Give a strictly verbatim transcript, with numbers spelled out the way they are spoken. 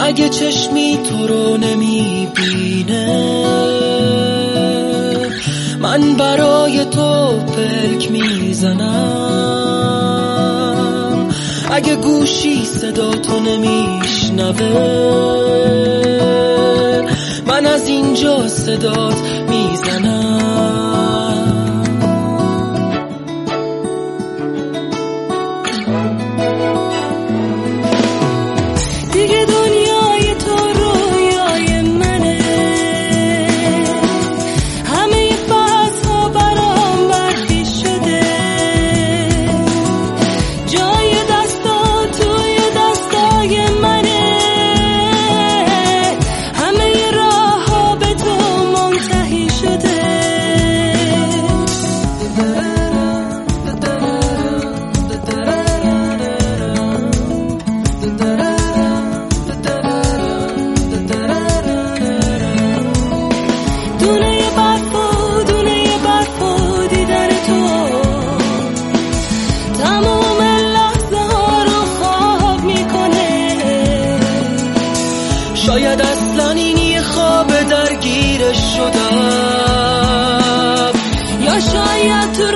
اگه چشمی تو رو نمیبینه، من برای تو پلک میزنم. اگه گوشی صدا تو نمیشنوه، من از اینجا صدات میزنم. دیگه دنیای تو رویای منه، همه فصل‌ها برام برفی شده، جای دستا توی دستای منه، همه راه‌ها به تو منتهی شده. دونه برف و دونه برف و دیدن تو تمام لحظه ها رو خواب میکنه. شاید اصلا این یه خواب درگیرش شدم، یا شاید تو